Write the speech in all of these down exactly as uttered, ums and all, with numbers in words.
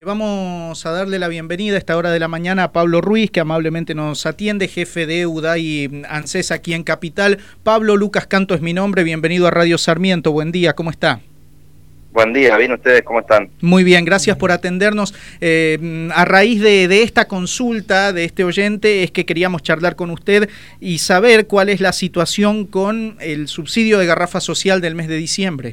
Vamos a darle la bienvenida a esta hora de la mañana a Pablo Ruiz, que amablemente nos atiende, jefe de UDAI ANSES aquí en Capital. Pablo, Lucas Canto es mi nombre, bienvenido a Radio Sarmiento, buen día, ¿cómo está? Buen día, ¿bien ustedes? ¿Cómo están? Muy bien, gracias por atendernos. Eh, a raíz de, de esta consulta de este oyente es que queríamos charlar con usted y saber cuál es la situación con el subsidio de garrafa social del mes de diciembre.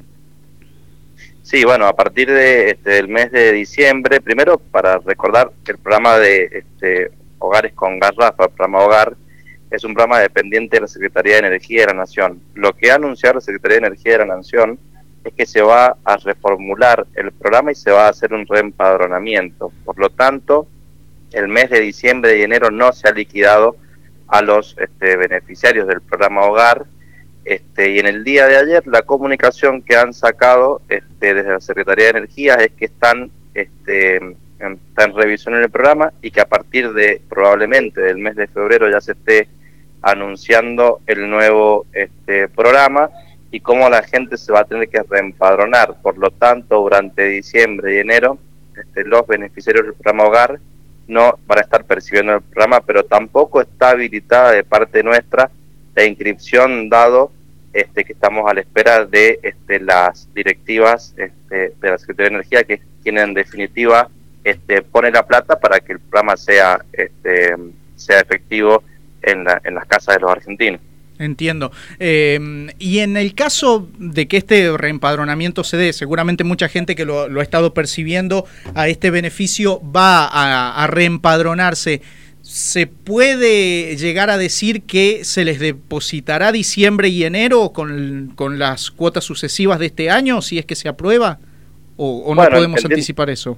Sí, bueno, a partir de, este, del mes de diciembre, primero para recordar que el programa de este, Hogares con Garrafa, el programa Hogar, es un programa dependiente de la Secretaría de Energía de la Nación. Lo que ha anunciado la Secretaría de Energía de la Nación es que se va a reformular el programa y se va a hacer un reempadronamiento. Por lo tanto, el mes de diciembre y enero no se ha liquidado a los este, beneficiarios del programa Hogar. Este, y en el día de ayer la comunicación que han sacado este, desde la Secretaría de Energía es que están, este, en, está en revisión en el programa y que a partir de probablemente del mes de febrero ya se esté anunciando el nuevo este, programa y cómo la gente se va a tener que reempadronar. Por lo tanto, durante diciembre y enero este, los beneficiarios del programa Hogar no van a estar percibiendo el programa, pero tampoco está habilitada de parte nuestra la inscripción, dado este, que estamos a la espera de este, las directivas este, de la Secretaría de Energía, que es quien en definitiva este, pone la plata para que el programa sea, este, sea efectivo en, la, en las casas de los argentinos. Entiendo. Eh, y en el caso de que este reempadronamiento se dé, seguramente mucha gente que lo, lo ha estado percibiendo a este beneficio va a, a reempadronarse. ¿Se puede llegar a decir que se les depositará diciembre y enero con, con las cuotas sucesivas de este año, si es que se aprueba? ¿O, o no bueno, podemos anticipar eso?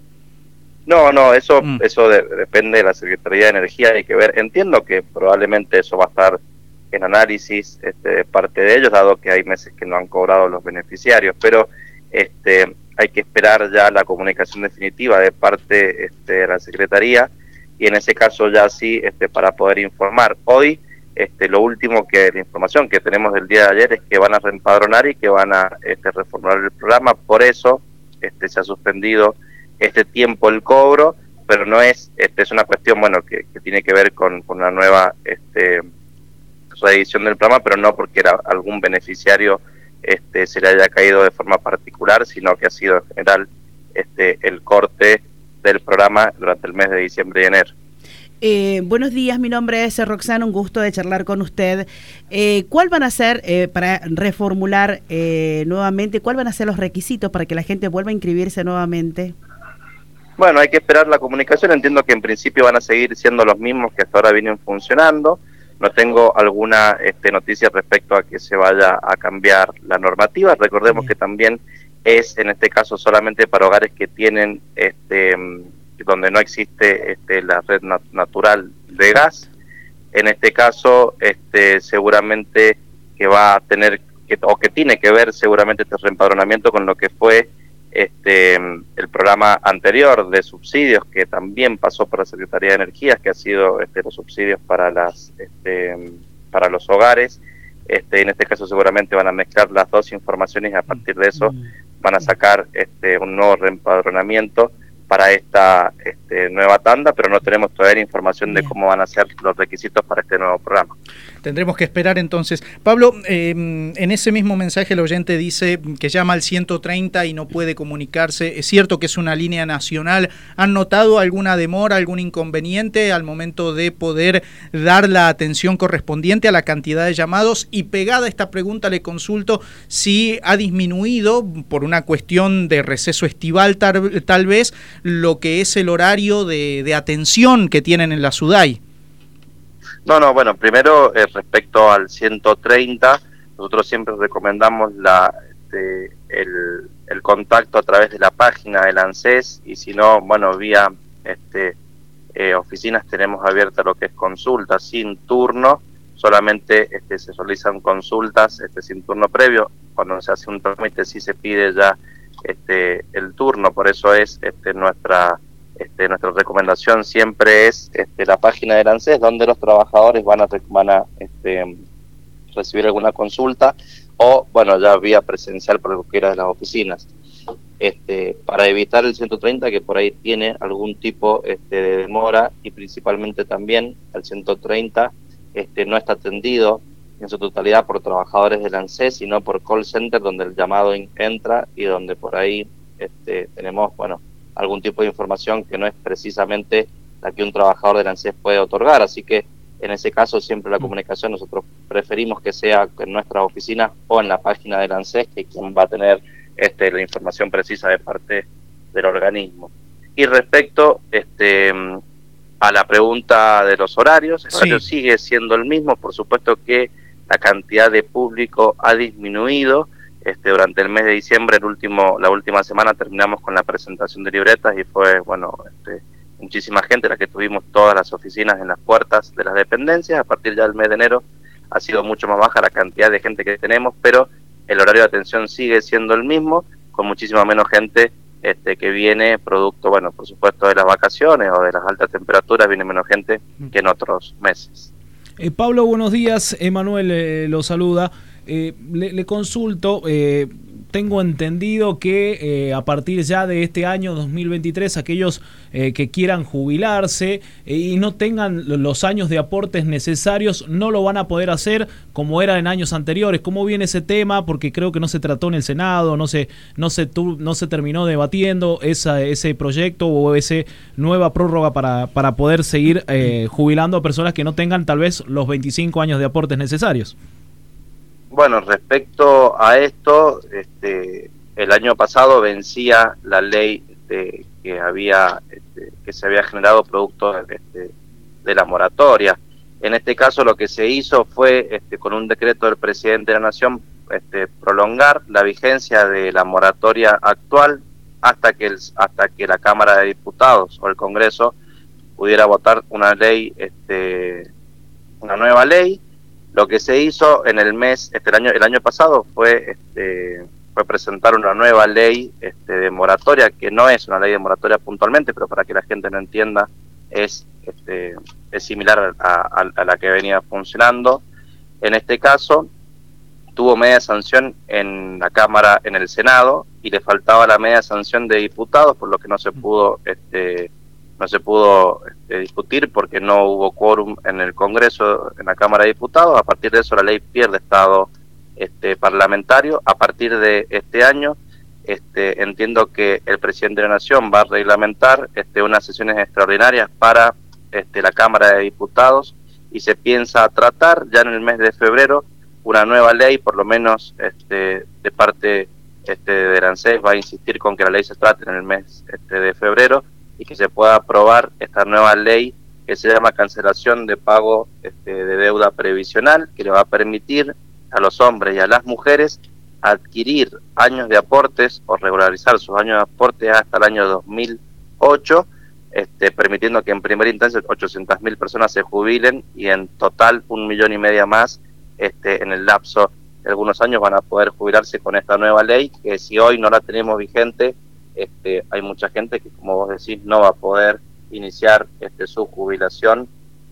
No, no, eso mm. eso de, depende de la Secretaría de Energía, hay que ver. Entiendo que probablemente eso va a estar en análisis este, de parte de ellos, dado que hay meses que no han cobrado los beneficiarios, pero este, hay que esperar ya la comunicación definitiva de parte este, de la Secretaría, y en ese caso ya sí, este, para poder informar. Hoy, este, lo último que, la información que tenemos del día de ayer es que van a reempadronar y que van a este, reformular el programa, por eso este, se ha suspendido este tiempo el cobro, pero no es, este, es una cuestión, bueno, que, que tiene que ver con, con una nueva este, reedición del programa, pero no porque era algún beneficiario este, se le haya caído de forma particular, sino que ha sido en general este, el corte del programa durante el mes de diciembre y enero. Eh, buenos días, mi nombre es Roxana, un gusto de charlar con usted. Eh, ¿Cuál van a ser, eh, para reformular eh, nuevamente, cuál van a ser los requisitos para que la gente vuelva a inscribirse nuevamente? Bueno, hay que esperar la comunicación, entiendo que en principio van a seguir siendo los mismos que hasta ahora vienen funcionando. No tengo alguna este, noticia respecto a que se vaya a cambiar la normativa. Recordemos que también es en este caso solamente para hogares que tienen, este, donde no existe este, la red nat natural de gas. En este caso, este, seguramente que va a tener, que, o que tiene que ver seguramente este reempadronamiento con lo que fue este, el programa anterior de subsidios, que también pasó por la Secretaría de Energía, que ha sido este, los subsidios para, las, este, para los hogares. Este, en este caso seguramente van a mezclar las dos informaciones y a partir de eso van a sacar este, un nuevo reempadronamiento para esta este, nueva tanda, pero no tenemos todavía información de cómo van a ser los requisitos para este nuevo programa. Tendremos que esperar entonces. Pablo, eh, en ese mismo mensaje el oyente dice que llama al ciento treinta y no puede comunicarse. Es cierto que es una línea nacional. ¿Han notado alguna demora, algún inconveniente al momento de poder dar la atención correspondiente a la cantidad de llamados? Y pegada a esta pregunta le consulto si ha disminuido, por una cuestión de receso estival tal, tal vez, lo que es el horario de, de atención que tienen en la SUDAI. No, no, bueno, primero eh, respecto al ciento treinta, nosotros siempre recomendamos la, este, el, el contacto a través de la página del ANSES y si no, bueno, vía este, eh, oficinas tenemos abierta lo que es consulta sin turno, solamente este, se realizan consultas este, sin turno previo, cuando se hace un trámite sí se pide ya este, el turno, por eso es este, nuestra... Este, nuestra recomendación siempre es este, la página del ANSES, donde los trabajadores van a, van a este, recibir alguna consulta o, bueno, ya vía presencial para cualquiera de las oficinas. este, para evitar el ciento treinta, que por ahí tiene algún tipo este, de demora, y principalmente también el ciento treinta este, no está atendido en su totalidad por trabajadores del ANSES, sino por call center, donde el llamado entra y donde por ahí este, tenemos, bueno, algún tipo de información que no es precisamente la que un trabajador del ANSES puede otorgar. Así que en ese caso siempre la comunicación nosotros preferimos que sea en nuestras oficinas o en la página del ANSES, que quien va a tener este, la información precisa de parte del organismo. Y respecto este, a la pregunta de los horarios, el horario sí sigue siendo el mismo. Por supuesto que la cantidad de público ha disminuido. Este, durante el mes de diciembre, el último, la última semana, terminamos con la presentación de libretas y fue, bueno, este, muchísima gente la que tuvimos todas las oficinas en las puertas de las dependencias. A partir ya del mes de enero ha sido mucho más baja la cantidad de gente que tenemos, pero el horario de atención sigue siendo el mismo, con muchísima menos gente este, que viene producto, bueno, por supuesto, de las vacaciones o de las altas temperaturas, viene menos gente que en otros meses. Eh, Pablo, buenos días. Emanuel eh, lo saluda. Eh, le, le consulto, eh, tengo entendido que eh, a partir ya de este año dos mil veintitrés, aquellos eh, que quieran jubilarse eh, y no tengan los años de aportes necesarios, no lo van a poder hacer como era en años anteriores. ¿Cómo viene ese tema? Porque creo que no se trató en el Senado, no se, no se, tu, no se terminó debatiendo esa, ese proyecto o esa nueva prórroga para, para poder seguir eh, jubilando a personas que no tengan tal vez los veinticinco años de aportes necesarios. Bueno, respecto a esto, este, el año pasado vencía la ley de, que había este, que se había generado producto este, de la moratoria. En este caso lo que se hizo fue, este, con un decreto del presidente de la Nación, este, prolongar la vigencia de la moratoria actual hasta que el, hasta que la Cámara de Diputados o el Congreso pudiera votar una ley, este, una nueva ley. Lo que se hizo en el mes, este, el año, el año pasado fue, este, fue presentar una nueva ley este, de moratoria, que no es una ley de moratoria puntualmente, pero para que la gente no entienda, es, este, es similar a, a, a la que venía funcionando. En este caso, tuvo media sanción en la Cámara, en el Senado, y le faltaba la media sanción de diputados, por lo que no se pudo... Este, no se pudo este, discutir porque no hubo quórum en el Congreso, en la Cámara de Diputados. A partir de eso la ley pierde estado este, parlamentario. A partir de este año este, entiendo que el presidente de la Nación va a reglamentar este, unas sesiones extraordinarias para este, la Cámara de Diputados, y se piensa tratar ya en el mes de febrero una nueva ley, por lo menos este, de parte este, del ANSES va a insistir con que la ley se trate en el mes este, de febrero, y que se pueda aprobar esta nueva ley que se llama cancelación de pago este, de deuda previsional, que le va a permitir a los hombres y a las mujeres adquirir años de aportes o regularizar sus años de aportes hasta el año dos mil ocho, este, permitiendo que en primera instancia ochocientas mil personas se jubilen y en total un millón y media más este, en el lapso de algunos años van a poder jubilarse con esta nueva ley, que si hoy no la tenemos vigente, Este, hay mucha gente que, como vos decís, no va a poder iniciar este, su jubilación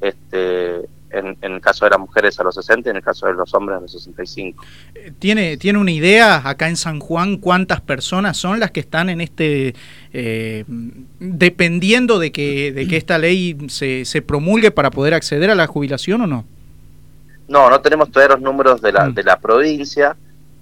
este, en, en el caso de las mujeres a los sesenta y en el caso de los hombres a los sesenta y cinco. ¿Tiene, ¿Tiene una idea acá en San Juan cuántas personas son las que están en este, eh, dependiendo de que, de que esta ley se, se promulgue para poder acceder a la jubilación o no? No, no tenemos todavía los números de la, mm. de la provincia.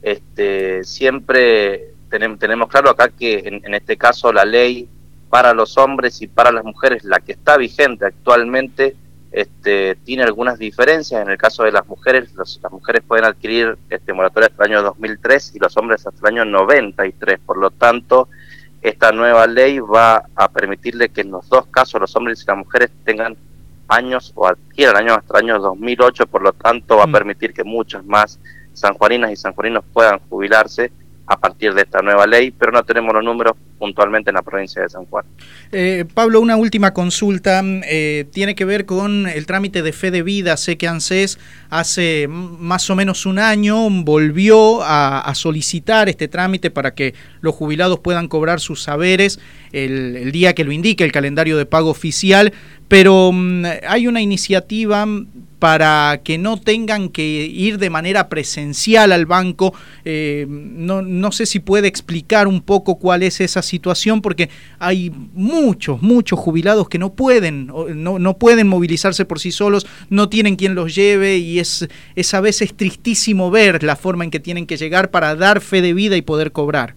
Este, siempre... Tenemos claro acá que en, en este caso la ley para los hombres y para las mujeres, la que está vigente actualmente, este, tiene algunas diferencias. En el caso de las mujeres, los, las mujeres pueden adquirir este, moratoria hasta el año dos mil tres y los hombres hasta el año noventa y tres. Por lo tanto, esta nueva ley va a permitirle que en los dos casos los hombres y las mujeres tengan años o adquieran años hasta el año dos mil ocho. Por lo tanto, va a permitir que muchas más sanjuaninas y sanjuaninos puedan jubilarse a partir de esta nueva ley, pero no tenemos los números puntualmente en la provincia de San Juan. Eh, Pablo, una última consulta, eh, tiene que ver con el trámite de fe de vida. Sé que ANSES hace más o menos un año volvió a, a solicitar este trámite para que los jubilados puedan cobrar sus saberes el, el día que lo indique el calendario de pago oficial, pero um, hay una iniciativa para que no tengan que ir de manera presencial al banco. Eh, no, no sé si puede explicar un poco cuál es esa situación, porque hay muchos, muchos jubilados que no pueden, no, no pueden movilizarse por sí solos, no tienen quien los lleve, y es, es a veces tristísimo ver la forma en que tienen que llegar para dar fe de vida y poder cobrar.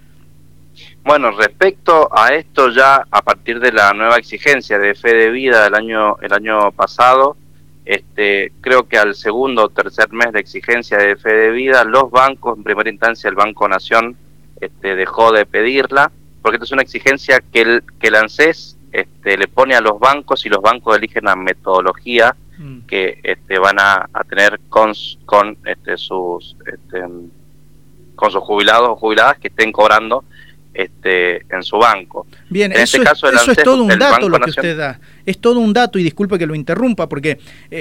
Bueno, respecto a esto, ya a partir de la nueva exigencia de fe de vida del año, el año pasado, Este, creo que al segundo o tercer mes de exigencia de fe de vida, los bancos, en primera instancia el Banco Nación, este, dejó de pedirla, porque esta es una exigencia que el, que el ANSES este, le pone a los bancos, y los bancos eligen la metodología mm. que este, van a, a tener con, con, este, sus, este, con sus jubilados o jubiladas que estén cobrando este, en su banco. Bien, en eso, este caso, es, eso ANSES, es todo un dato lo que Nación, usted da. Es todo un dato, y disculpe que lo interrumpa, porque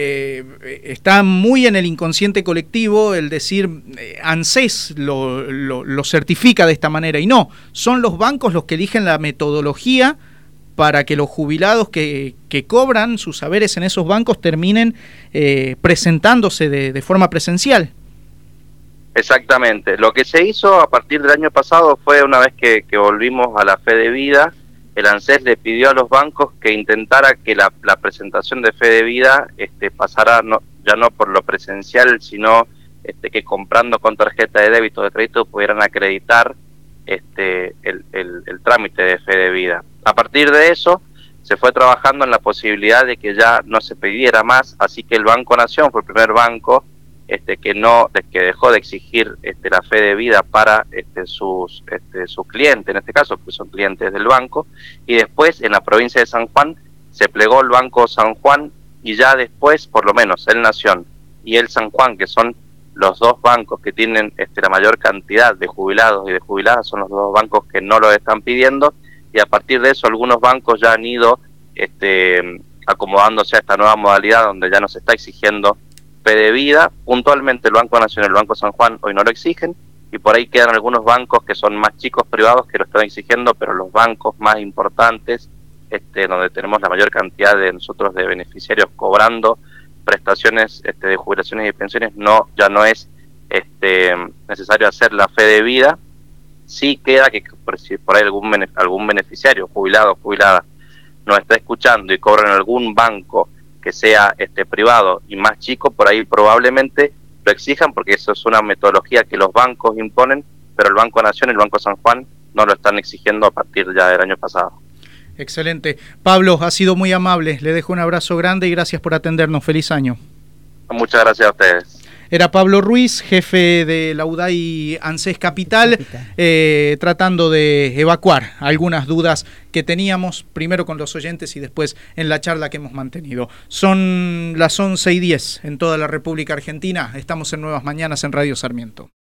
eh, está muy en el inconsciente colectivo el decir eh, ANSES lo, lo, lo certifica de esta manera, y no, son los bancos los que eligen la metodología para que los jubilados que, que cobran sus saberes en esos bancos terminen eh, presentándose de, de forma presencial. Exactamente. Lo que se hizo a partir del año pasado fue, una vez que, que volvimos a la fe de vida, el ANSES le pidió a los bancos que intentara que la, la presentación de fe de vida este, pasara no, ya no por lo presencial, sino este, que comprando con tarjeta de débito o de crédito pudieran acreditar este, el, el, el trámite de fe de vida. A partir de eso se fue trabajando en la posibilidad de que ya no se pidiera más, así que el Banco Nación fue el primer banco Este, que no que dejó de exigir este, la fe de vida para este, sus este, sus clientes, en este caso, que son clientes del banco, y después en la provincia de San Juan se plegó el Banco San Juan, y ya después, por lo menos, el Nación y el San Juan, que son los dos bancos que tienen este, la mayor cantidad de jubilados y de jubiladas, son los dos bancos que no lo están pidiendo, y a partir de eso algunos bancos ya han ido este, acomodándose a esta nueva modalidad donde ya no se está exigiendo de vida. Puntualmente el Banco Nacional y el Banco San Juan hoy no lo exigen, y por ahí quedan algunos bancos que son más chicos, privados, que lo están exigiendo, pero los bancos más importantes, este, donde tenemos la mayor cantidad de nosotros de beneficiarios cobrando prestaciones este, de jubilaciones y pensiones, no ya no es este, necesario hacer la fe de vida. Sí queda que por, si por ahí algún, algún beneficiario, jubilado o jubilada, nos está escuchando y cobra en algún banco que sea este privado y más chico, por ahí probablemente lo exijan, porque eso es una metodología que los bancos imponen, pero el Banco Nación y el Banco San Juan no lo están exigiendo a partir ya del año pasado. Excelente. Pablo, ha sido muy amable, le dejo un abrazo grande y gracias por atendernos. Feliz año. Muchas gracias a ustedes. Era Pablo Ruiz, jefe de la U D A I ANSES Capital, eh, tratando de evacuar algunas dudas que teníamos, primero con los oyentes y después en la charla que hemos mantenido. Son las once y diez en toda la República Argentina. Estamos en Nuevas Mañanas en Radio Sarmiento.